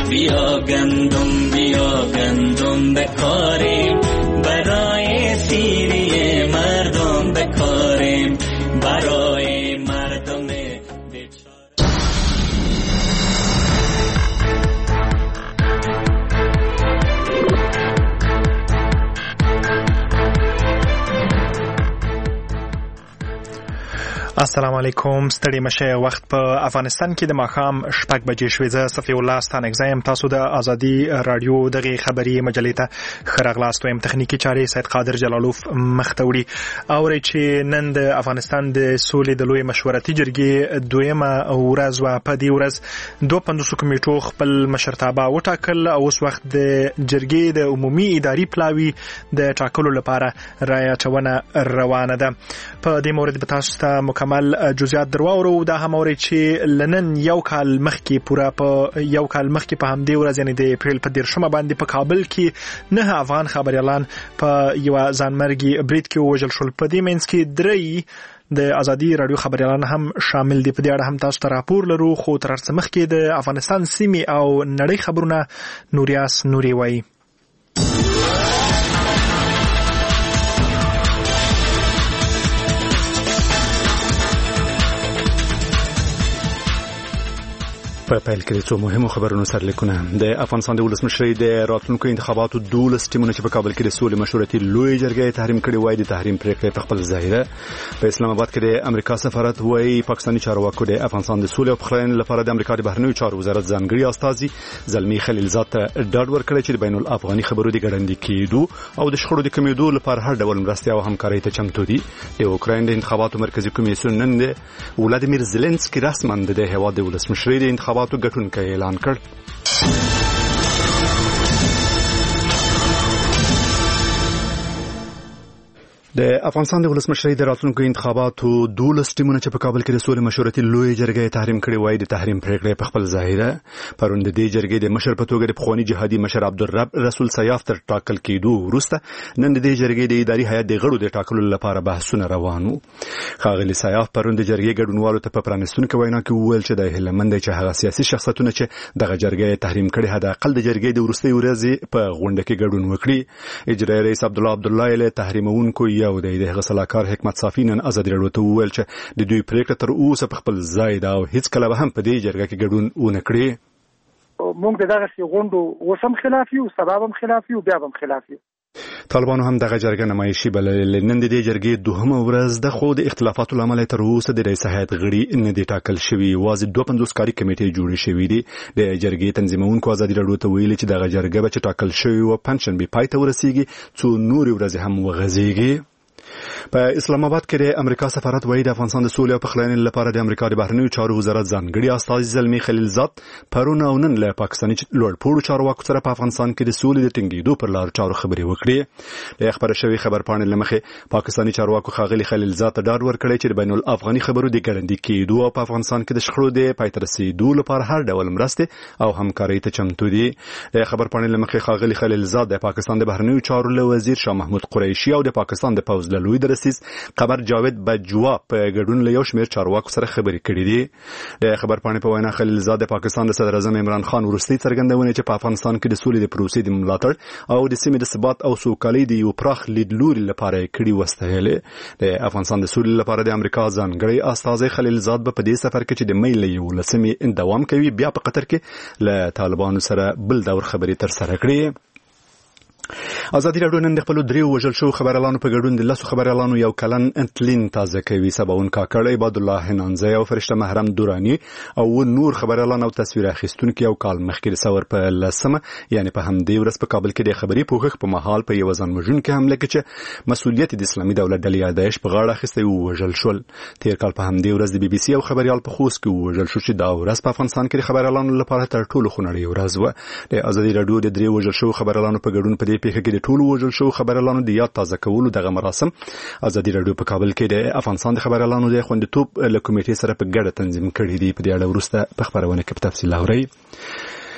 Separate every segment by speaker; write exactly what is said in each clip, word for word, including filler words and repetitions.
Speaker 1: بیا گندم بیا گندم بکاریم برای سیری مردم بکاریم برای مردم بیچاره.
Speaker 2: السلام علیکم. ستړي مشه. وخت په افغانستان کې د ماښام شپږ بجې شوې. زه صفي الله ستانکزایم. تاسو د ازادي رادیو دغه خبري مجلې ته ښه راغلاست. وایم تخنیکی چارې سید قادر جلالوف مخته وړي. اوري چې نن د افغانستان د سولې د لوی مشورتي جرګې دویمه ورځ و. په دې ورځ دوه پنځوس کمیټو خپل مشرتابه وټاکل او اوس وخت د جرګې د عمومي اداري پلاوي د ټاکلو لپاره رایه اچونه روانه ده. په دې مورد به تاسو ته مکمل جزئیات درواورو. دا هم اوري چې لنن یو کال مخکې پورا په یو کال مخکې په همدې ورځ یعنی د اپریل په دیرشمه باندې په کابل کې نه افغان خبريالان په یو ځانمرګي برید کې وژل شول. په دې منځ کې درې د ازادي رادیو خبريالان هم شامل دي. په دې اړه هم تاسو ته راپور لرو. خو تر څه مخکې د افغانستان سیمې او نړۍ خبرونه نوریاس نوري وایي.
Speaker 3: په پیل کې څو مهمو خبرونو سره لیکونه. د افغانستان د ولسمشرۍ د راتلونکو انتخاباتو دولس ټیمونه چې په کابل کې د سولې مشورتي لوی جرګې تحریم کړي وای د تحریم پریکړې په خپل ځای ده. په اسلام آباد کې د امریکا سفارت وای پاکستاني چارواکو د افغانستان د سولې او پخلاینې لپاره د امریکا د بهرنیو چارو وزارت ځانګړي استازي زلمی خلیلزاد ته ډاډ ورکړی چې د بین الافغاني خبرو د ګړندې کېدو او د شخړو د کمیدو لپاره هر ډول مرستې او همکارۍ ته چمتو دي. د اوکراین د انتخاباتو مرکزی کمیسیون نن د ولادیمیر زيلنسکي رسماً د هیواد د ولسمشرۍ د انتخاباتو ګټونکی اعلان کړ. د افغانستان د ولسمشرۍ د راتلونکو انتخاباتو دولس ټیمونه چې په کابل کې د سولې مشورتي لوی جرګې تحریم کړي وای د تحریم پریکړې په خپل ځای ده. پرون د دې جرګې د مشر په توګه د پخوانی جهادي مشر عبدالرب رسول سیاف تر ټاکل کېدو وروسته نن د دې جرګې د اداري هیئت د غړو د ټاکلو لپاره بحثونه روان وو. ښاغلي سیاف پرون د جرګې ګډونوالو ته په پرانیستونکو وینا کې وویل چې د هیلمند چې هغه سیاسي شخصیتونه چې دغه جرګې تحریم کړي حد اقل د جرګې د وروستي ورځې په غونډه کې ګډون وکړي. اجرایي رئیس عبدالله عبدالله له تحریمونکو یو دی د غسلاکار حکمت صافی نن ازادي رادیو ته وویل چې د دوی پریکړه تر اوسه په خپل ځای ده او هیڅ کله به هم په دې جرګه کې ګډون ونه کړي.
Speaker 4: موږ دغه سی غونډو وسم خلاف یو سبب هم خلاف یو بیا هم خلاف یو.
Speaker 3: طالبانو هم دغه جرګه نمایشي بللې. نن د دې جرګې دوهمه ورځ د خو د اختلافاتو لامل تر اوسه د رئیس هیئت غړي نه دي ټاکل شوي. واځي دوه پنځوس کاري کمیټې جوړې شوې دي. د جرګې تنظیمونکو ازادي رادیو ته ویلي چې دغه جرګه به چې ټاکل شوی او پنځشنبه پای ته ورسیږي څو نورې ورځې هم وغځيږي. په اسلام آباد کې د امریکا سفارت وایي د افغانستان د سولې او پخلاینې لپاره د امریکا د بهرنیو چارو وزارت ځانګړي استازي زلمی خلیلزاد پرون او نن له پاکستاني لوړپوړو چارواکو سره په افغانستان کې د سولې د ټینګېدو پر لار چارو خبرې وکړې. د خبره شوی خبر پاڼې لمخې پاکستاني چارواکو ښاغلي خلیلزاد ته ډاډ ورکړی چې د بین الافغاني خبرو د ګړندې کېدو او په افغانستان کې د شخړو د پای ته رسیدو لپاره هر ډول مرستې او همکارۍ ته چمتو دي. د خبر پاڼې لمخې ښاغلي خلیلزاد د پاکستان د بهرنیو چارو له وزیر شاه محمود قریشي او د پاکستان د پوز له لوی درسیز خبر جاوید بجوا په ګډون له یو شمېر چارواکو سره خبرې کړې دي. د خبر پاڼې په وینا خلیلزاد د پاکستان د صدر اعظم عمران خان وروستي څرګندونه چې په افغانستان کې د سولې د پروسې د ملاتړ او د سیمې د ثبات او سوکالۍ د یو پراخ لیدلوري لپاره کړي وستایلې. د افغانستان د سولې لپاره د امریکا ځانګړي استازي خلیلزاد په دې سفر کې چې د مې له یولسمې دوام کوي بیا په قطر کې له طالبانو سره بل دور خبرې تر سره کړې. ازادي رادیو نن د خپل دریو وژل شو خبريالانو په ګډون د لاسو خبريالانو یو کلن انتلین تازه کوي. سباون کاکړ عباد الله حنانزی او فرشته محرم دورانی او نور خبريالان او تصویر اخیستونکو یو کال مخکې د ثور په لسمه یعنی په همدې ورځ په کابل کې د خبري پوښښ په محل په یو ځان وژونکو حمله کې چې مسؤلیت د اسلامي دولت د لیادایش په غاړه اخیسته او وژل شول. تیر کال په همدې ورځ د بي بي سي او خبريال په خوست کې وژل شو چې دا ورځ په افغانستان کې د خبريالانو لپاره تر ټولو خونړۍ ورځ و. د ازادي رادیو د دریو وژل شو خبريالانو په ګډون په دې پیښه کې د ټولو وژل شو خبريالانو د یاد تازه کولو دغه مراسم ازادي رادیو په کابل کې د افغانستان د خبريالانو د خوندیتوب له کمیټې سره په ګډه تنظیم کړي دي. په دې اړه وروسته په خبرونه کې په تفصیل اورئ.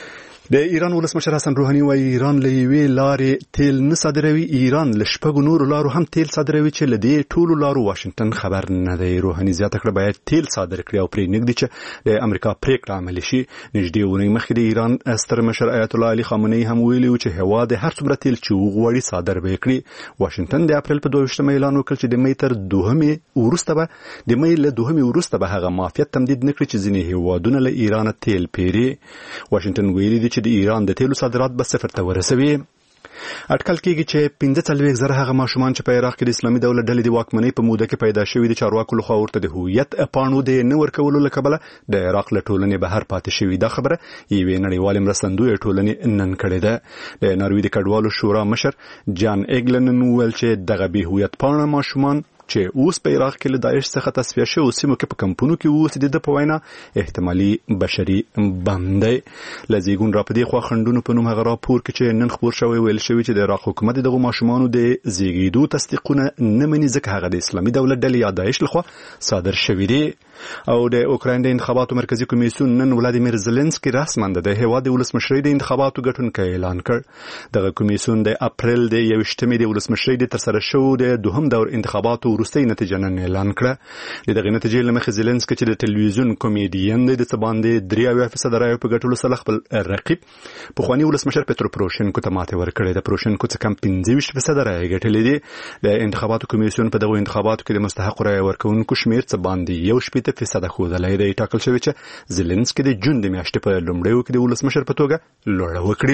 Speaker 3: د ایران ولسمشر حسن روحاني وايي ایران له یوې لارې تیل نه صادروي. ایران له شپږو نورو لارو هم تیل صادروي چې له دې ټولو لارو واشنگټن خبر نه دی. روحاني زیاته کړه باید تیل صادر کړي او پرې نږدې چې د امریکا پریکړه عملي شي. نږدې ونې مخکې د ایران ستر مشر آیت الله علي خامنه‌ای هم ویلي و چې هیواد هر څومره تیل چې وغواړي صادر به کړي. واشنگټن د اپریل په دوه ویشتمه اعلان وکړ چې د مې تر دوهمې وروسته به د مې له دوهمې وروسته به هغه معافیت تمدید نکړي چې ځینې هیوادونه له ایران تیل پیري. واشنگټن ویلي دی چې د ایران د تیلو صادرات به صفر ته ورسوي. اټکل کېږي چې پنځه څلوېښت زره هغه ماشومان چې په عراق کې د اسلامي دولت ډلې د واکمنۍ په موده کې پیدا شوي د چارواکو لخوا ورته د هویت پاڼو د نه ورکولو له کبله د عراق له ټولنې بهر پاتې شوي. دا خبره یوې نړیوالې مرستندویه ټولنې نن کړې ده. د ناروې د کډوالو شورا مشر جان ایګلن وویل چې دغه بې هویت پاڼه ماشومان چې اوس په عراق کې له داعش څخه تصفیه شوي سیمو کې په کمپونو کې اوسېدي د په وینا احتمالي بشري بم دی. له زیږون را په دې خوا خنډونو په نوم هغه راپور کې چې نن خپور شوی ویل شوي چې د عراق حکومت دغه ماشومانو د زیږېدو تصدیقونه نه مني ځکه هغه د اسلامي دولت ډلې یا داعش لخوا صادر شوي دي. او د اوکراین د انتخاباتو مرکزی کمیسیون نن ولادیمیر زيلنسکي رسماً د هیواد د ولسمشرۍ د انتخاباتو ګټونکی اعلان کړ. دغه کمیسیون د اپریل د یوویشتمې د ولسمشرۍ د ترسره شوو د دوهم دور انتخاباتو وروستۍ نتیجه نن اعلان کړه. دغه نتیجې له مخې زيلنسکي چې د ټلویزیون کمیډین دی د څه باندې درې اویا فیصد رایو په ګټلو سره خپل رقیب پخواني ولسمشر پترو پروشینکو ته ماتې ورکړې ده. پروشینکو څه کم پنځه ویشت فیصد رایې ګټلې دي. د انتخاباتو کمیسیون په دغه انتخاباتو کې د مستحق رایې ورکوونکو شمیر څه باندې یو شپېته فیصد ښودلی دی. ټاکل شوی چې زيلنسکي د جون د میاشتې په لومړیو کې د ولسمشر په توګه لوړه وکړي.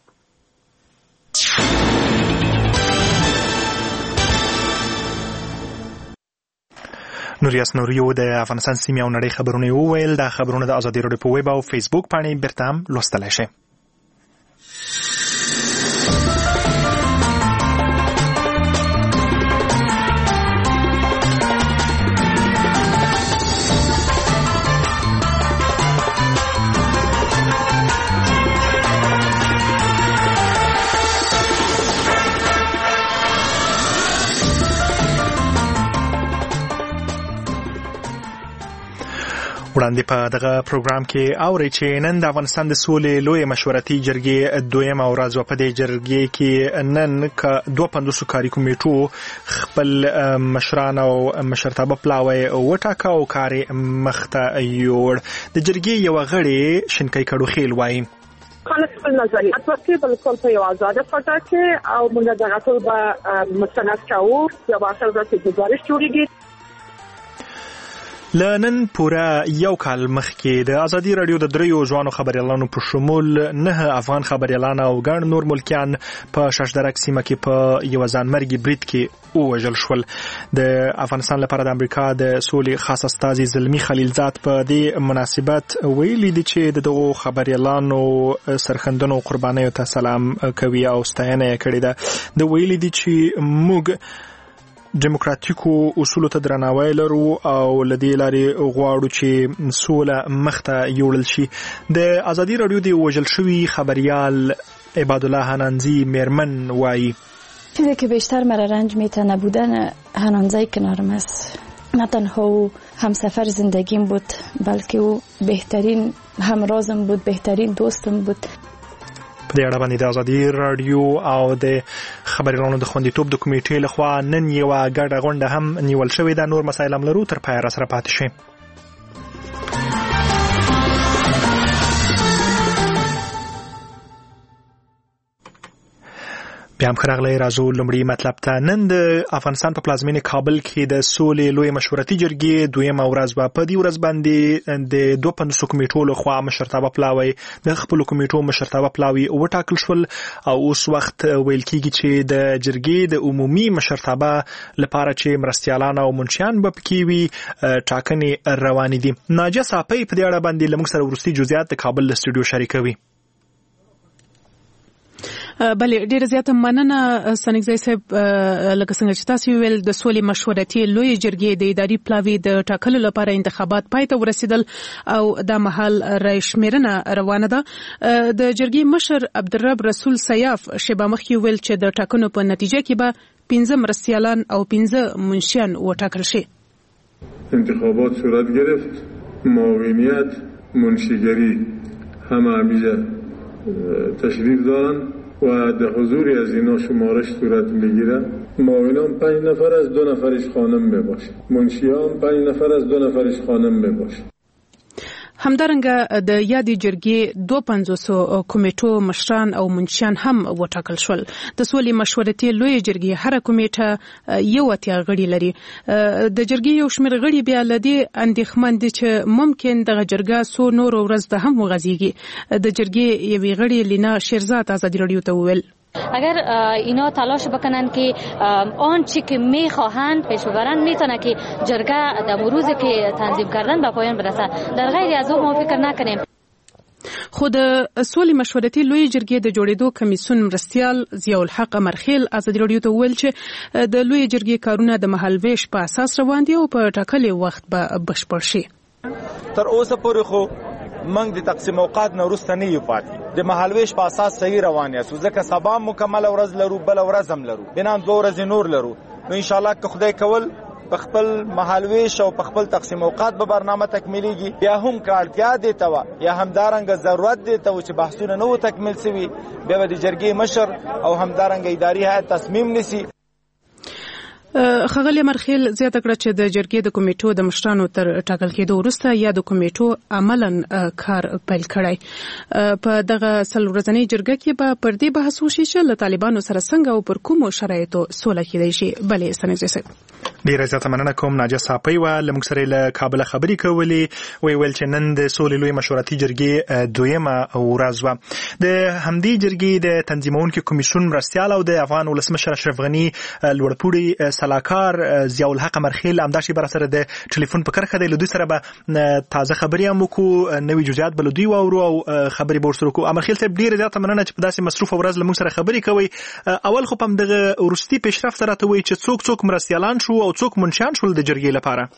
Speaker 2: نوریاس نوریو د افغانستان سیمې او نړۍ خبرونه وویل. دا خبرونه د ازادي راډیو په ویب او فیسبوک باندې بیرته هم لوستلی شئ. وړاندې په دغه پروګرام کې اوري چې نن د افغانستان د سولې لوی مشورتي جرګې دویمه ورځ و. په دې جرګې کې نن ک دوه پنځوس کاري کمیټو خپل مشران او مشرتابه پلاوی وټاکه او کار مخته یوړ. د جرګې یو غړي شینکۍ کډوخیل وایي
Speaker 5: خالص خپل نظریات ورکړي بالکل په یو آزاده فضا کې او موږ دغه ټول به مستند کوو. یا به اخر ورځ کې گزارش جوړیږي.
Speaker 2: لنن پورا یو کال مخکې د ازادي رادیو د دریو ځوانو خبريالانو په شمول نه افغان خبريالان او ګڼ نور ملکیان په شاشدرک سیمه کې په یو ځانمرګي برید کې ووژل شول. د افغانستان لپاره د امریکا د سولې خاص استازي زلمی خلیلزاد په دې مناسبت ویلي دي چې دغه خبريالانو سرخندونو قربانیو ته سلام کوي او ستاینه کړې ده. د ویلي دي چې موږ دیموکراتیکو اصولو ته درناوی لرو او لدې لارې غواړو چې سوله مخته یوړل شي. د ازادي رادیو د وژل شوي خبریال عباد الله هنانزی میرمن وایي
Speaker 6: چیزی که بیشتر مرا رنج میته نبودن هنانزی کنارم است. نه تنها همسفر زندگیم بود بلکه او بهترین همرازم بود، بهترین دوستم بود.
Speaker 2: په دې اړه باندې د ازادي رادیو او د خبريالانو د خوندیتوب د کمیټې لخوا نن یو ګډه غونډه هم نیول شوې ده. نور مسایل هم لرو، تر پایه راسره پاتې شئ. بیا هم خراغلی راځو لومړی مطلب ته. نن د افغانستان په پلازمینې کابل کې د سولې لوی مشورتي جرګې دویمه ورځ وه. په دې ورځ باندې د دوه پنځوس کمیټو لخوا مشرتابه پلاوی د خپلو کمیټو مشرتابه پلاوی وټاکل شول او اوس وخت ویل کېږي چې د جرګې د عمومي مشرتابه لپاره چې مرستیالان او منشیان به پکې وي ټاکنې روانې دي. ناجیه صافی په دې اړه باندې له موږ سره وروستي جزئیات د کابل له سټوډیو شریکوي.
Speaker 7: بله ډیره زیاته مننه سنګزی صاحب. لکه څنګه چې تاسو ویل د سولې مشورتي لوی جرګې د اداري پلاوی د ټاکلو لپاره انتخابات پای ته ورسېدل او د محل رای شمیرنه روانه ده. د جرګې مشر عبدالرب رسول سیاف شیبه مخکې ویل چې د ټاکنو په نتیجه کې به پنځه مرستیالان او پنځه منشیان وټاکل شي.
Speaker 8: انتخابات صورت گرفت. معاونیت، منشیگری همه همیشه تشریف دارند و در حضوری از اینا شمارش صورت میگیره. معاونان پنج نفر از دو نفرش خانم میباشه، منشیان پنج نفر از دو نفرش خانم میباشه.
Speaker 7: همدارنګه د یادې جرګې دوه پنځوس کمیټو مشران او منشیان هم وټاکل شول. د سولې مشورتي لوی جرګې هر کمیټه یو اتیا غړي لري. د جرګې یو شمېر غړي بیا لدی اندېښمن دي چې ممکن دغه جرګه سو نور ورځ د هم وغځيږي. د جرګې یوې غړي لینا شیرزاد آزادی رادیو ته وویل
Speaker 9: اگر اینا تلاش بکنن که آنچه که میخواهند پیش ببرند میتونه که جرگه در مروزی که تنظیم کردن به پایان برسه. در غیر از اون ما فکر نکنیم.
Speaker 7: خود سولې مشورتي لوی جرګې د جوړېدو کمیسیون مرستیال ضیاء الحق امرخیل آزادي رادیو ته ویل چې د لوی جرګې کارونه د مهالویش په اساس روان دي او په ټاکلي وخت به بشپړ شي.
Speaker 10: تر اوسه پورې خو منګ د تقسیم اوقات نه وروسته نه یو پاتې. د مهالویش په اساس صحیح روان یاست، ځکه سبا مکمل ورځ لرو، بل ورځ هم لرو، بنان دوه ورځې نور لرو. نو ان شاء الله که خدای کول په خپل مهالویش او په خپل تقسیم اوقات به برنامه تکمیلیږي. بیا هم کارتیا دی ته یا همدارنګه ضرورت دی ته چې بحثونه نو تکمیل شوي، بیا د جرګې مشر او همدارنګه اداري هیئت تصمیم نیسي.
Speaker 7: ښاغلی مرخیل زیاته کړه چې د جرګې د کمیټو د مشرانو تر ټاکل کېدو وروسته یا د کمیټو عملاً کار پیل کړی. په دغه څلور ورځنۍ جرګه کې به پر دې بحث وشي چې له طالبانو سره څنګه او پر کومو شرایطو سوله کېدای شي. بلې ستنیزې صاحب
Speaker 2: ډیره زیاته مننه کوم. ناجیه صافی و له موږ سره له کابل خبرې کولې. وی ویل چې نن د سولې لوی مشورتي جرګې دویمه ورځ وه. د همدې جرګې د تنظیمونکو کمیسیون مرستیال او د افغان ولسمشر اشرف غني لوړپوړي سلاکار ضیاء الحق امرخیل همداشي بر سره د ټلیفون په کرخه د لودي سره به تازه خبرې هم وکړو، نوې جزئیات به لودي واورو او خبرې به ورسره وکړو. امرخیل صاحب ډیره زیاته مننه چې په داسې مصروف ورځ له موږ سره خبرې کوي. اول خو په دغه وروستي پیشرفت سره ته وایي چې څوک څوک مرستیالان شو او څوک منشیان شول د جرګې لپاره.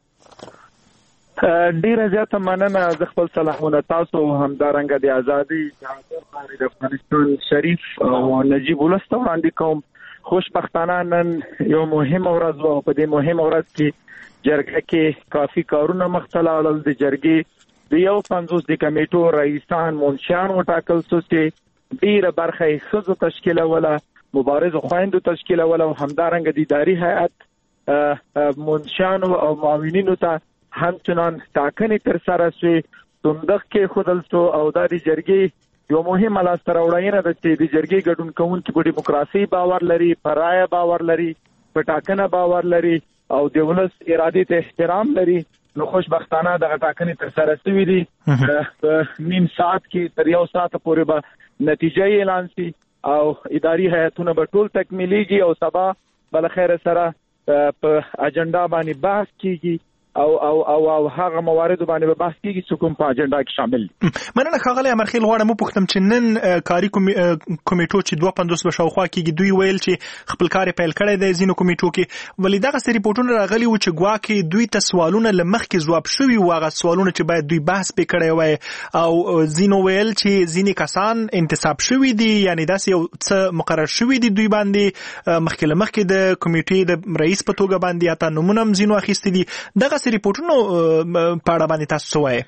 Speaker 4: ډیره زیاته مننه. زه خپل سلامونه تاسو همدارنګه د ازادي د افغانستان شریف او نجیب ولس ته وړاندې کوم. خوشبختانه نن یو مهم ورځ و. په دې مهم ورځ کې جرګه کې کافي کارونه مخته لاړل. د جرګې د یو پنځوس د کمیټو رئیسان منشیان وټاکل شو چې ډیره برخه یې ښځو تشکیلوله، مبارزو خویندو تشکیلوله او همدارنګه د اداري هیئت منشیانو او معاونینو ته همچنان ټاکنې ترسره شوې. صندوق کې ښودل شو او دا د جرګې یو مهمه لاسته راوړنه ده چې د جرګې ګډون کوونکي په ډیموکراسي باور لري، په رایه باور لري، په ټاکنه باور لري او د ولس ارادې ته احترام لري. نو خوشبختانه دغه ټاکنې ترسره شوې دي. په نیم ساعت کې تر یو ساعت پورې به نتیجه اعلان شي او اداري هیئتونه به ټول تکمیلیږي او سبا بل خیر سره په اجنډا باندې بحث کیږي او او او او هغه موارد باندې به بحث کیږي چې کوم په اجنډا کې شامل دي.
Speaker 2: مننه ښاغلی امرخیل. غواړم وپوښتم چې نن کاري کمیټو چې دوه پنځوس به شاوخوا کېږي دوی ویل چې خپل کار پیل کړی دی ځینو کمیټو کې، ولې دغسې ریپورټونه راغلي وو چې ګواکې دوی ته سوالونه له مخکې ځواب شوي وو، هغه سوالونه چې باید دوی بحث پرې کړی وای، او ځینو ویل چې ځینې کسان انتصاب شوي دي، یعنې داسې یو څه مقرر شوي دي دوی باندې مخکې له مخکې د کمیټې د رئیس په توګه باندې حتی نومونه هم ځینو اخیستي دي. دغه ریپورټونو په اړه باندې تاسو څه وایئ؟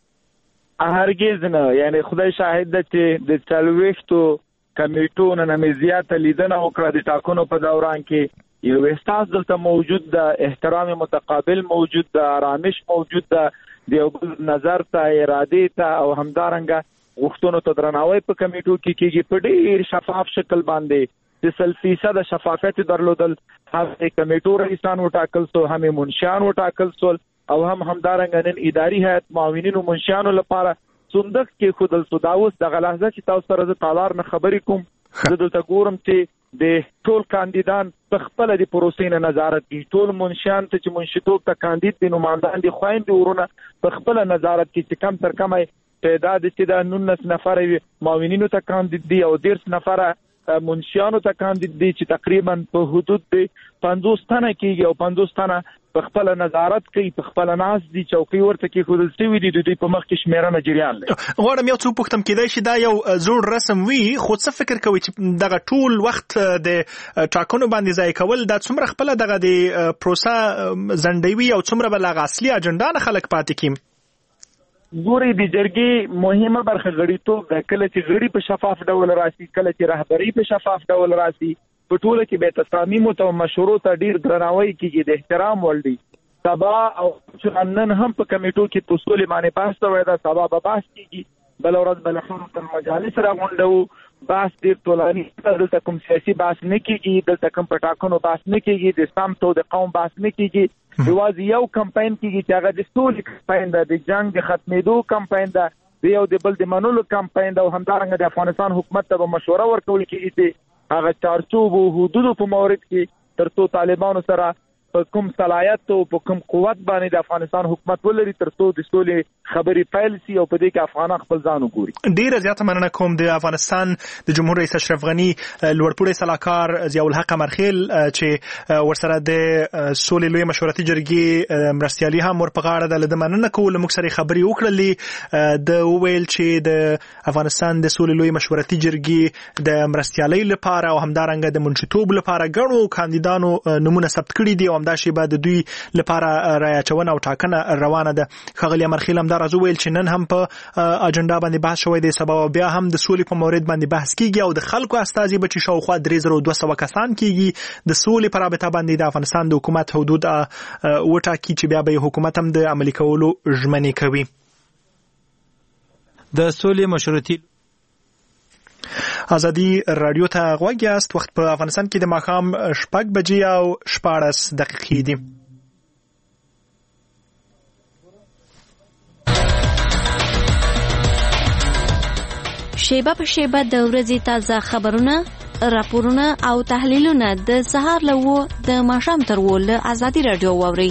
Speaker 4: هرګز نه. یعنی خدای شاهد ده چې د څلوېښتو کمیټو نه مې زیاته لیدنه وکړه د ټاکنو په دوران کې. یو احساس دلته موجود ده، احترام متقابل موجود ده، آرامش موجود ده، د یو بل نظر ته، ارادې ته او همدارنګه غوښتنو ته درناوی په کمیټو کې کېږي په ډېر شفاف شکل باندې. د سل فیصد شفافیت درلودل. هم کمیټو رئیسان وټاکل شو، هم منشیان وټاکل شول او هم همدارنګه نن اداري هیئت معاونینو منشیانو لپاره صندوق کې ښودل شو. دا اوس دغه لحظه چې تاسو سره زه تالار نه خبرې کوم، زه دلته ګورم چې د ټول کاندیدان په خپله د پروسې نه نظارت کوي. ټول منشیان ته چې منشیتوب ته کاندید دي، نمایندان دي، خویندې ورونه په خپله نظارت کوي چې کم تر کمه تعداد چې دا نولس نفره معاونینو ته کاندید دي او دېرش نفره منشیانو ته کاندید دي چې تقریبا په حدود د پنځوس تنه کېږي او پنځوس تنه په خپله نظارت کوي، په خپله ناست دي، چوکۍ ورته کېښودل شوي دي، د دوی په مخ کې شمېرنه جریان لري.
Speaker 2: غواړم یو څه وپوښتم، کېدای شي دا یو زوړ رسم وي، خو څه فکر کوئ چې دغه ټول وخت د ټاکنو باندې ضایع کول دا څومره خپله دغه د پروسه ځنډوي او څومره به له هغه اصلي اجنډا نه خلک پاتې کړي؟
Speaker 4: ګوري د جرګې مهمه برخه غړیتوب د کله چې غړي په شفاف ډول راسي، کله چې رهبری په شفاف ډول راسي، په ټوله کې به تصامیم او مشورو ته ډیر درناوی کیږي، د احترام وړ دي. سبا او نن هم په کمیټو کې توصول باندې بحث شوی دا، سبا به بحث کیږي، بل ورځ بل خپل مجالس راغونډو، بحث ډیر ټولاني، دلته کوم سیاسي بحث نه کیږي، دلته کوم پټاکنو بحث نه کیږي، د سمت او د قوم بحث نه کیږي. یوازې یو کمپاین کیږي چې هغه د سولې کمپاین ده، د جنگ د ختمېدو کمپاین ده، د یو د بل د منلو کمپاین ده، او همدارنګه د افغانستان حکومت ته به مشوره ورکول کیږي چې هغه چارچوب او حدودو په مورد کې ترڅو طالبانو سره په کوم صلاحیت او په کوم قوت باندې د افغانستان حکومت ولري ترڅو د سولې خبرې پیل شي او په دې کې افغانان خپل ځان وګوري.
Speaker 2: ډیره زیاته مننه کوم د افغانستان د جمهور رئیس اشرف غنی لوړپوړی سلاکار ضیاء الحق مرخیل چې ورسره د سولې لوی مشورتي جرګې مرستيالي هم ورپغاړه د لده مننه کول موږ سره خبري وکړلې د ویل چې د افغانستان د سولې لوی مشورتي جرګې د مرستيالي لپاره او همدارنګه د منشتوب لپاره ګڼو کاندیدانو نمونه ثبت کړي دي او همدا شی بعد دوی لپاره رايچونه او ټاکنه روانه ده. خغلی مرخیل هم دا راځو ویل چې نن هم په اجنډا باندې بحث شوی دی، سبا بیا هم د سولې په مورید باندې بحث کیږي او د خلکو استازي به چې شاوخوا درې زره دوه سوه کسان کیږي د سولې پر رابطه باندې د افغانستان د حکومت حدود وټاکي چې بیا به حکومت هم د عملي کولو ژمنې کوي.
Speaker 11: د سولې مشورتي
Speaker 2: ازادي رادیو ته غوږ یاست. وخت په افغانستان کې د ماښام شپږ بجې او شپاړس دقیقې دي.
Speaker 12: شیبه په شیبه د ورځې تازه خبرونه، راپورونه او تحلیلونه د سهار له و د ماښام تر و له ازادي رادیو واورئ.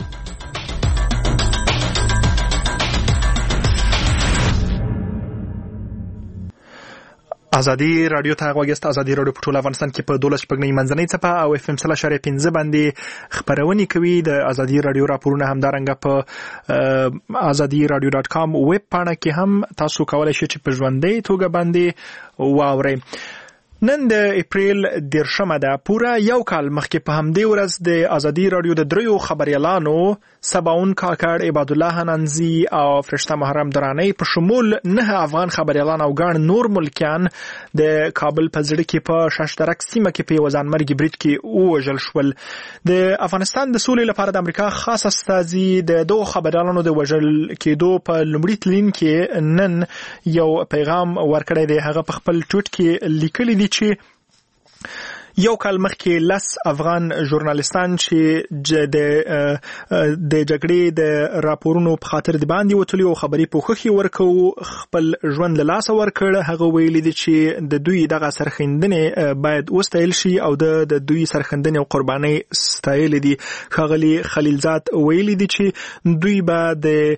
Speaker 2: ازادي رادیو ته غوږیست. ازادي رادیو په ټول افغانستان کې په دولس شپږنۍ منځنۍ څپه او اف ام سل اشاریه پنځه باندې خبرونه کوي. د ازادي رادیو راپورونه همدارنګه په ازادي رادیو ډاټ کام ویب پاڼه کې هم تاسو کولای شئ چې په ژوندۍ توګه باندې واورئ. نن د اپریل دیرشمه ده. پورا یو کال مخکې په همدې ورځ د ازادي رادیو د دریو خبريالانو سباون کاکړ، عباد الله حنانزي او فرشته محرم درانی په شمول نه افغان خبريالان او ګڼ نور ملکیان د کابل په زړه کې په شاشترک سیمه کې په وزانمرګ برید کې ووژل شول. د افغانستان د سولې لپاره د امریکا خاص استازي د دوه خبريالانو د وژل کېدو په لومړي تلین کې نن یو پیغام ورکړی دی. هغه په خپل ټویټ کې لیکلی دی چې یو کال مخکې لس افغان ژورنالستان چې د د جګړې د راپورونو په خاطر د باندې وتلی او خبري پوښښي ورکو خپل ژوند له لاسه ورکړ. هغه ویلي دي چې د دوی دغه سرښندنې باید وستایل شي او د دوی سرښندنې او قرباني ستایل دي. ښاغلي خلیلزاد ویلي دي چې دوی به د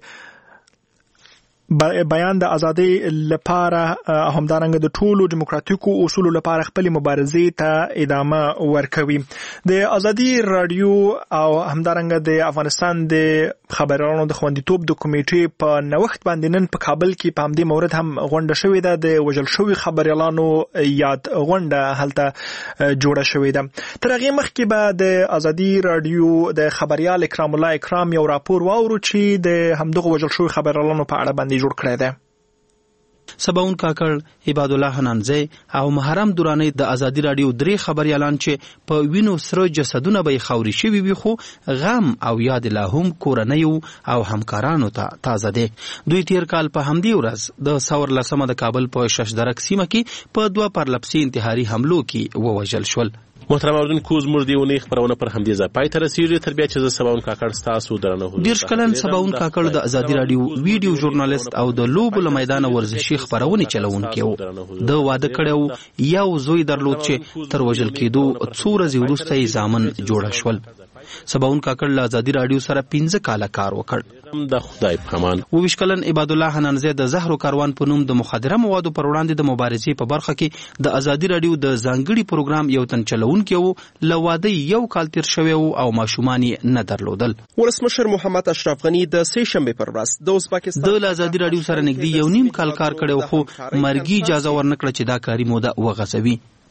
Speaker 2: بیان د ازادۍ لپاره همدارنګه د ټولو دیموکراتیکو اصولو لپاره خپل مبارزې ته ادامه ورکوي. د ازادي رادیو او همدارنګه د افغانستان د خبرونو د خوندیتوب د کمیټې په نوښت باندې نن په کابل کې په همدې مورد هم غونډه شوې ده. د وژل شوي خبريالانو یاد غونډه هلته جوړه شوې ده. تر هغه مخکې به د ازادي رادیو د خبريال اکرام الله اکرام یو راپور واورو چې د همدغه وژل شوي خبريالانو په اړه باندې جوړ کړی دی.
Speaker 11: سباون کاکړ، عباد الله حنانزي او محرم درانی د ازادي رادیو درې خبريالان چې په وینو سره جسدونه به خوري شوي وي خو غم او یاد لا هم کورنیو او همکارانو ته تازه دي. دوی تیر کال په همدې ورځ د څوار لسمه د کابل په ششدرک سیمه کې په دوه پرلپسي انتحاري حملو کې ووژل شول.
Speaker 13: محترم اوردونکو زموږ دیونی خبرونه پر همدې ځای پای ته رسیږي. تر بیا چې زه سباون کاکړ ستاسو درنه حضور
Speaker 11: ډیر کلن سباون کاکړ د ازادي رادیو ویډیو ژورنالیست او د لوبو له میدان ورزشي خبرونه چلوونکی و. د واده کړو یو زوی درلود چې تر وژل کېدو څو ورځې وروسته یې زامن جوړ شول. سباون کاکړ له ازادي رادیو سره پنځه کاله کار وکړ.
Speaker 13: د خدای په امان.
Speaker 11: وویش کلن عباد الله حنانزي د زهرو کاروان په نوم د مخدره موادو پر وړاندې د مبارزې په برخه کې د ازادي رادیو د ځانګړي پروګرام یو تن چلوونکی و. له واده یو کال تیر شوی او ماشومان یې نه درلودل.
Speaker 14: ولسمشر محمد اشرف غنی د سې شنبه پر ورځ د ازبکستان
Speaker 11: د ازادي رادیو سره نږدې یو نیم کال کار کړو خو مرګي اجازه ورنکړه چې دا کاری موده وغځوي.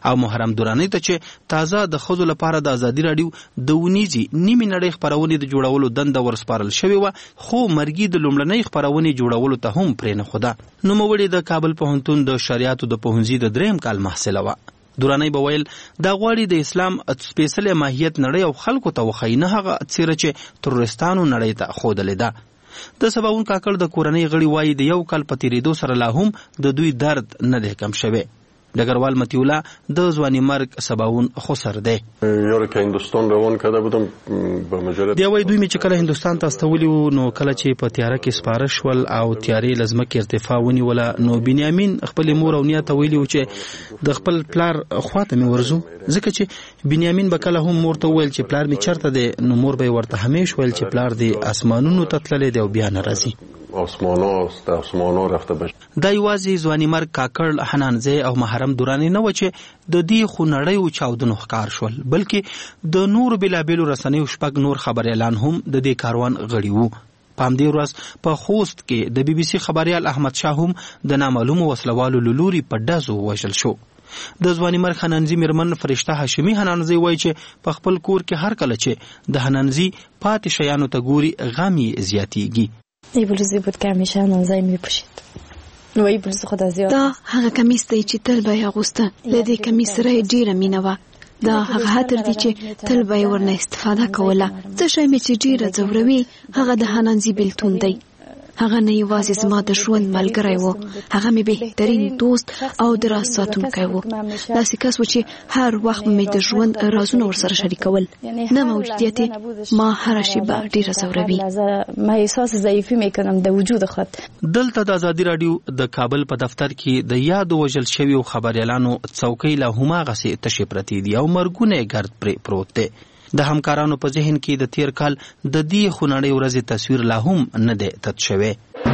Speaker 11: او محرم درانی ته چې تازه د ښځو لپاره د ازادي راډیو د ونیزي نیمې نړۍ خپرونې د جوړولو دنده ورسپارل شوې وه، خو مرګي د لومړنۍ خپرونې جوړولو ته هم پرې نه ښوده. نوموړې د کابل پوهنتون د شریعتو د پوهنځي د دریم کال محصله وه. درانی به ویل دا غواړي د اسلام سپېڅلی ماهیت نړۍ او خلکو ته وښایي، نه هغه څیره چې تروریستانو نړۍ ته ښودلې ده. د سباوون کاکړ د کورنۍ غړي وایي د یو کال په تېرېدو سره لا هم د دوی درد نه دی کم شوی. ډګروال مطیع الله د ځواني مرګ سباوون خسر دی.
Speaker 15: یاره که هندوستان روان کرده بودم به مجرد
Speaker 11: دی وایي دوی مې چې کله هندوستان ته استولي وو نو کله چې په تیاره کې سپاره شول او تیارې له ځمکې ارتفاع ونیوله نو بنیامین خپلې مور او نیا ته ویلي وو چې د خپل پلار خواته مې ورځو، ځکه چې بنیامین به کله هم مور ته وویل چې پلار مې چېرته دی نو مور به یې ورته همیش ویل چې پلار دې اسمانونو ته تللی دی او بیا نه راځي.
Speaker 15: آسمانا است آسمانا رفته بشه.
Speaker 11: دا یوازې ځواني مرګ کاکړ حنانزی او محرم درانی نه و چې د دې خونړیو چاودنو ښکار شول، بلکې د نورو بېلابېلو رسنیو شپږ نور خبریالان هم د دې کاروان غړي وو. په همدې ورځ په خوست کې د بي بي سي خبریال احمد شاه هم د نامعلومو وسلوالو له لوري په ډزو ووژل شو. د ځواني مرګ حنانزي میرمن فرشته هاشمي حنانزی وایي چې په خپل کور کې هر کله چې د حنانزي پاتې شیانو ته ګوري غم یې زیاتیږي.
Speaker 6: ای بلوزی بود که همیشه حنانزی میپوشید و ای بلوز خدا زیاد
Speaker 16: دا هغه کمیس دی چې تل به یې اغوسته. له دې کمیس سره یې ډېره مینه وه. دا هغه عطر دی چې تل به یې ورنه استفاده کوله. څه شی مې چې ډېره ځوروي هغه د حنانزي بېلتون دی. هغه نه یوازې زما د ژوند ملګری و، هغه مې بهترین دوست او د راز ساتونکی و. داسې کس و چې هر وخت مې د ژوند رازونه ورسره شریکول. نه موجودیت ما هره شیبه ډېره ځوروي.
Speaker 6: ما احساس ضعیفی میکنم د وجود خود.
Speaker 11: دلته د ازادي راډیو د کابل په دفتر کې د یادو وژل شویو خبریالانو څوکۍ لا هماغسې تشې پرتې دي او مرګونه یې ګرد پرې پروت دی. د همکارانو په ذهن کې د تیر کال د دې خونړۍ ورځې تصویر لا هم نه دی تت شوی.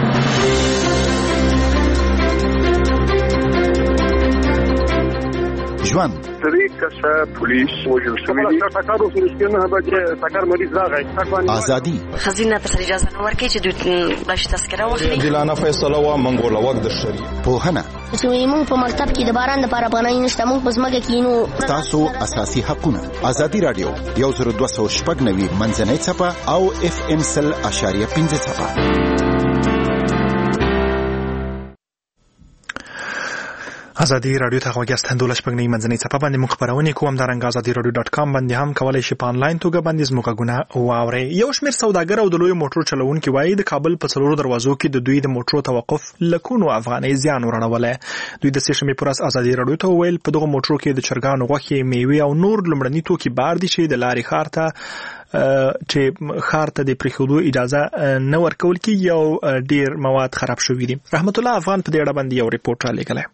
Speaker 17: ژوند
Speaker 18: درې کسه پولیس وژل شوي دي. ټکر وشو چې نه به چې ټکر مریض راغی.
Speaker 17: ازادي
Speaker 19: خزینه ته اجازه نه ورکړي چې دوی باش تذکره واخلي.
Speaker 20: عادلانه فیصله و منګول وخت د شری
Speaker 17: پوهنه
Speaker 21: چې موږ په مکتب کې د باران لپاره باندې نشته، موږ په ځمکه کې نو
Speaker 17: تاسو اساسي حقونه. ازادي راډیو یو زر دوه سوه شپږ نوي منځنۍ څپه او اف ام سل اشاریه پنځه څپه.
Speaker 2: ازادي راډیو ته غوږی ستندول شپږ نوي منځنۍ څپه باندې موږ خپرونې کوم. همدارنګه ازادي راډیو ډاټ کام باندې هم کولای شئ په انلاین توګه باندې زموږ غږونه واورئ. یو شمېر سوداګر او د لویو موټرو چلوونکي وایي د کابل په څلورو دروازو کې د دوی د موټرو توقف لکونو افغانۍ زیان ورړولی. دوی د سې شنبې په ورځ ازادي راډیو ته وویل په دغو موټرو کې د چرګانو غوښې، میوې او نور لومړني توکي بار دي چې د لارې ښار ته چې ښار ته د پرېښودو اجازه نه ورکول کېږي او ډېر مواد خراب شوي دي. رحمت الله افغان په دې اړه باندې یو ریپورټ رالیږلی.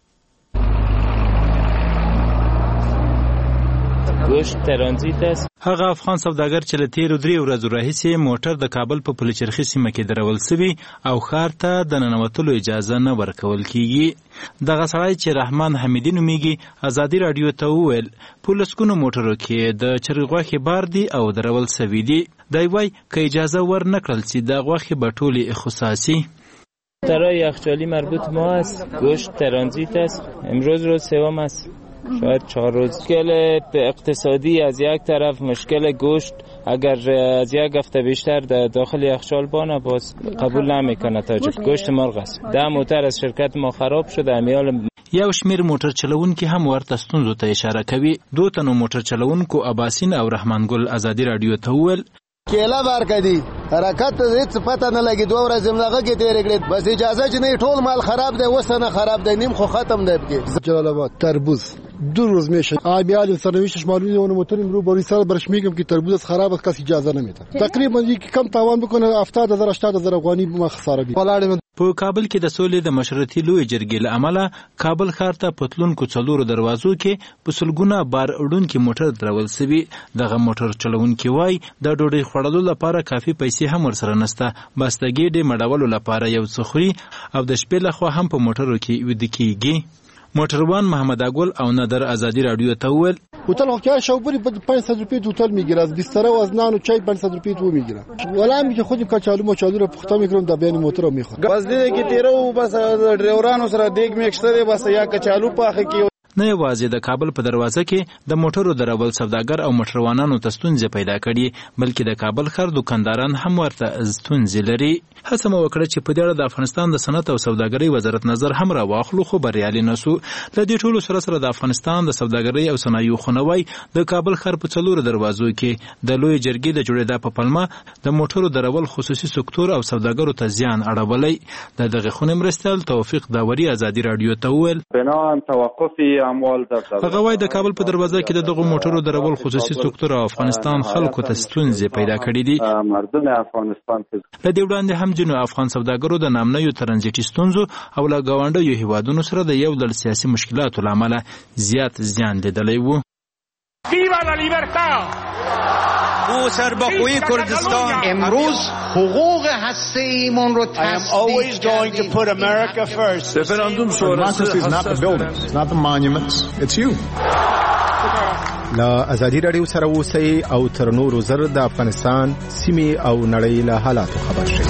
Speaker 22: گوشت ترانزیت است.
Speaker 23: هغه افغان سوداګر چې له تیرو درې ورځو راهیسې موټر د کابل په پلچرخي سیمه کې درول سوي او ښار ته د ننوتلو اجازه نه ورکول کیږي. دغه سړی چې رحمان حمیدي نومیږي ازادي راډیو ته وویل په لسګونو موټرو کې د چرګ غوښې بار دي او درول سوي دي. دی وایي که اجازه ور نه کړل سي د غوښې به ټولې اختصاصي
Speaker 22: ترای یخچالی مربوط ما است. گوشت ترانزیت است. امروز روز سوم است، شاید چهار روز. مشکل اقتصادی از یک طرف، مشکل گوشت اگر از یک هفته بیشتر در داخل یخچال بانه باز قبول نمیکنه تاجک. گوشت مرغ است. ده موتر از شرکت ما خراب شده. امیال
Speaker 23: یو شمیر موټر چلوونکي هم ورته ستونزو ته اشاره کوي. دو تنو موټر چلوونکو اباسین او رحمان ګل ازادي راډیو ته وویل
Speaker 24: کېله بار کدي حرکت هیڅ پته نه لګي. دوه ورځې ملغه کې تیر کړې، بس اجازه چې نه ټول مال خراب دی، وسنه خراب دی، نیم خو ختم دی. بګي
Speaker 25: جلال آباد تربوز دو روز میشه. آبیال سرویسش معلومه اون موتور رو باری سال برش میگم که تربوز خراب است، کسی اجازه نمیده. تقریبا یک کم تاوان بکنه هفتاد هزار هشتاد هزار افغاني ما خساره دي.
Speaker 23: په کابل کې د سولې د مشرتي لوی جرګې له امله کابل ښار ته پتلونکو څلورو دروازو کې په سلګونه بار وړونکي موټر درول سوي. دغه موټر چلوونکي وایي د ډوډۍ خوړلو لپاره کافي پیسې هم ورسره نشته، بس د ګېډې مړولو لپاره یو څه خوري او د شپې لخوا هم په موټرو کې ویده کېږي. موټروان محمد اگل او نادر ازادی رادیو ته وویل
Speaker 25: هتل حکایت شوبری به پانصد روپیه هتل میگیره، از بستر و از نان و چای پانصد روپیه تو میگیره. ولی میگه خودم کچالو مچالو رو پخته میکنم در بین موتور رو میخورم.
Speaker 24: بس دیگه که تیرو بس ډرایورانو سره دیګ میکشته بس یا کچالو پاخه کی
Speaker 23: نه یوازې د کابل په دروازه کې د موټرو درول سوداګر او موټروانانو ته ستونزې پیدا کړي، بلکې د کابل ښار دکانداران هم ورته ستونزې لري. هڅه مو وکړه چې په دې اړه د افغانستان د صنعت او سوداګرۍ وزارت نظر هم راواخلو، خو بریالي نه سو. له دې ټولو سره سره د افغانستان د سوداګرۍ او صنایعو خونوي د کابل ښار په څلورو دروازو کې د لوی جرګې د جوړېدا په پلمه د موټرو درول خصوصي سکتور او سوداګرو ته زیان اړولی. د دغه خونې مرستیال توفیق داوري ازادي رادیو ته وویل
Speaker 1: بنان توقف اموال در
Speaker 23: هغه وایي د کابل په دروازه کې د دغه موټرو درول خصوصي سکتور او افغانستان خلکو ته ستونزې پیدا کړې دي.
Speaker 1: مردم افغانستان
Speaker 23: له دې وړاندې هم ځینو افغان سوداګرو د نامنیو ترانزیټي ستونزو او له ګاونډیو هیوادونو سره د یو ډول سیاسي مشکلاتو له امله زیات زیان لیدلی و.
Speaker 3: ویوا لا لیبرتا
Speaker 5: او سربخوی کردستان
Speaker 3: امروز حقوق هسته‌ایمون رو تثبیت کردیم.
Speaker 20: رفراندوم شورای not the buildings, not the monuments, it's you.
Speaker 8: لا ازادي رادیو سره اوسئ او تر نورو زر د افغانستان سیمې او نړۍ له حالاتو خبر شئ.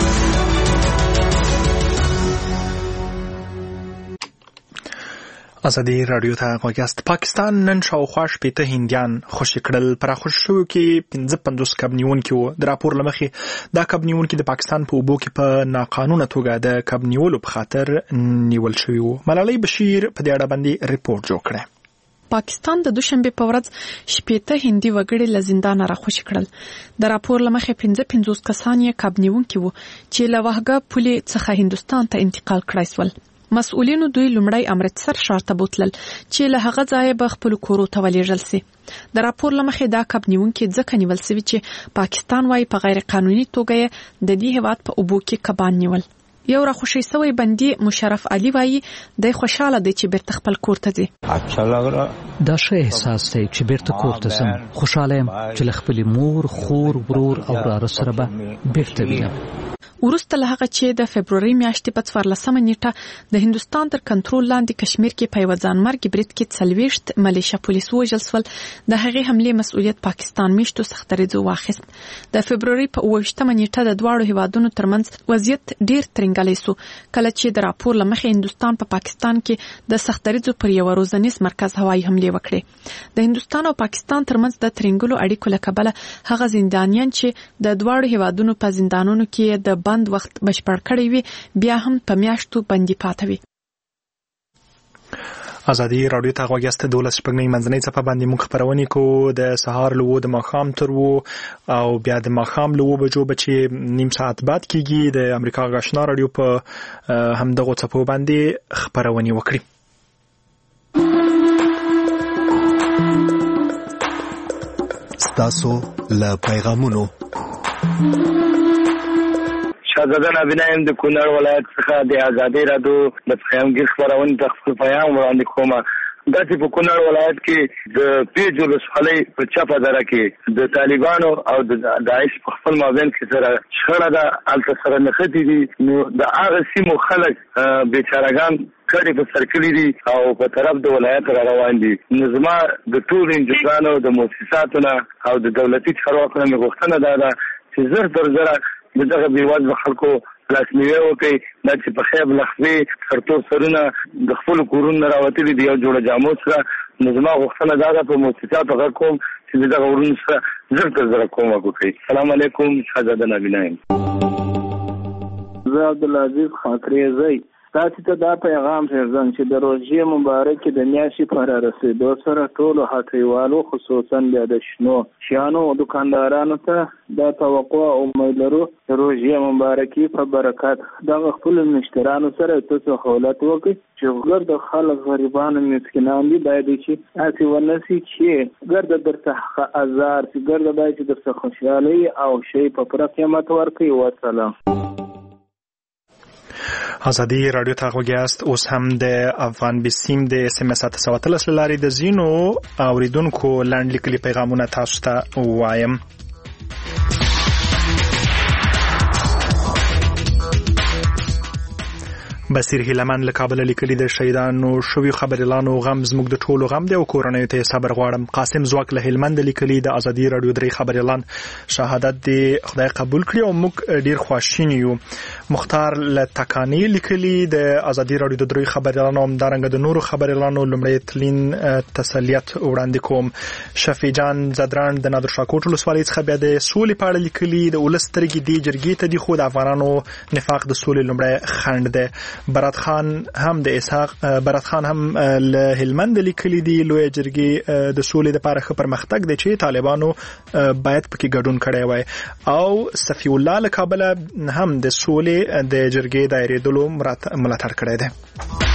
Speaker 2: ازادي رادیو ته غوږیاست. پاکستان نن شاوخوا شپېته هندیان خوشي کړل. پر خوشي شویو کې پنځه پنځوس کب نیونکي وو. د راپور له مخې دا کب نیونکي د پاکستان په اوبو کې په ناقانونه توګه د کب نیولو په خاطر نیول شوي وو. ملالۍ بشیر په دې اړه باندې ریپورت جوړ کړی.
Speaker 7: پاکستان د دوشنبه په ورځ شپېته هندي وګړي له زندان راخوشي کړل. د راپور له مخې پنځه پنځوس کسان یې کب نیونکي وو چې له وهګه پولې څخه هندستان ته انتقال کړای سول. مسؤلینو دوی لومړی امرتسر ښار ته بوتلل چې له هغه ځایه به خپل کورو ته ولېږل سي. د راپور له مخې دا کب نیونکي ځکه نیول سوي چې پاکستان وايي په غیر قانوني توګه د دې هېواد په اوبو کې کبان نیول. یو راخوشي سوی بندي مشرف علي وايي د خوشاله دی چې بیرته خپل کور ته ځي.
Speaker 9: دا ښه احساس دی چې بیرته کور ته ځم. خوشاله یم چې له خپلې مور، خور، ورور او وراره سره به بیرته وینم.
Speaker 7: وروسته له هغه چې د فبروري میاشتې په څوارلسمه نیټه د هندستان تر کنټرول لاندې کشمیر کې په یوه ځانمرګي برید کې څلوېښت ملیشه پولیس ووژل سول. د هغې حملې مسؤلیت پاکستان میشتو سختدریځو واخیست. د فبروري په اووه ویشتمه نیټه د دواړو هیوادونو ترمنځ وضعیت ډیر ترنګلی سو کله چې د راپور له مخې هندستان په پا پاکستان کې د سختدریځو پر یو روزنیز مرکز هوایي حملې وکړې. د هندستان او پاکستان ترمنځ د ترنګلو اړیکو له کبله هغه زندانیان چې د دواړو هیوادونو په زندانونو کې د بند وخت بشپړ کړی وي بیا هم په میاشتو بندي پاتې وي.
Speaker 2: ازادي رادیو ته غوږیاست. دولس شپږمې منځنۍ څپه باندې موږ خپرونې کوو. د سهار له اووه د ماښام تر اووه او بیا د ماښام له اووه بجو به چې نیم ساعت بعد کېږي د امریکا غږ آشنا رادیو په همدغو څپو باندې خپرونې وکړي.
Speaker 26: ستاسو له پیغامونو
Speaker 27: شهزاده نابینا یم د کونړ ولایت څخه د ازادي رادیو د پیغامګیر خپرونې ته خپل پیغام وړاندې کوم. داسې په کونړ ولایت کې د پیج ولسوالۍ په چپه دره کې د طالبانو او د داعش په خپل مابین کې سره شخړه ده. هلته سره نښتې دي. نو د هغه سیمو خلک بیچارهګان کړي په سر کلي دي او په طرف د ولایت را روان دي. نو زما د ټولو انجوګانو د مؤسساتو نه او د دولتي چارواکو نه مې غوښتنه دا ده چې زر تر زره د دغه بېوزلو خلکو لاسنیوی وکړي. دا چې په خیب لخوې سرتور سرونه د خپلو کورونو نه راوتلي دي یو جوړه جامو سره. نو زما غوښتنه دا ده په مؤسساتو غږ کوم چې د دغه ورونو سره زر تر زره کومک وکړي. السلام علیکم. شهزاده نابینا یم.
Speaker 28: زه عبدالعزیز خاکریزی تاسو ته دا پیغام پرېږدم چې د روژې مبارکې د میاشتې په رارسېدو سره ټولو هټیوالو خصوصا بیا د شنو شیانو دکاندارانو ته دا توقع او امید لرو د روژې مبارکې په برکت دغه خپلو مشترانو سره ته سهولت وکړي چې ګرد خلک غریبان مسکینان دي باید چې هسې ونه سي چې ګرده درته ازار چې ګرده باید چې درته خوشحالۍ او شی په پوره قیمت ورکړي. وسلام.
Speaker 2: ازادي رادیو ته غوږیاست. اوس هم د افغان بسیم د اس ام اس اته سوه اتلس له لارې د ځینو اوریدونکو لنډ لیکلي پیغامونه تاسو ته وایم. بصیر هیلمن له کابل لیکلي د شهیدانو شوی خبريالانو غم زموږ د ټولو غم دی او کورنۍ ته صبر غواړم. قاسم زواک له هلمند لیکلي د ازادي رادیو درې خبريالان شهادت دی خدای قبول کړي او موږ ډیر خوشحال یو. مختار له تکانی لیکلي د ازادي رادیو د درې خبريالانو هم دارنګ د نورو خبريالانو لمړی تلین تسلیت وړاندې کوم. شفیع جان زدران د نادر شاه کوټ ولسوالۍ څخه بیا د سولې په اړه لیکلي د ولسترګي دی جرګې ته دی خو د افغانانو نفاق د سولې لمړی خند دی. برات خان هم د اسحاق برات خان هم له هلمند لیکلي دی لوی جرګې د سولې لپاره ښه پرمختګ دی چې طالبانو باید پکې ګډون کړی وای. او صفی الله له کابل هم د سولې د جرګې دایره دلو ملاتړ کړی دی.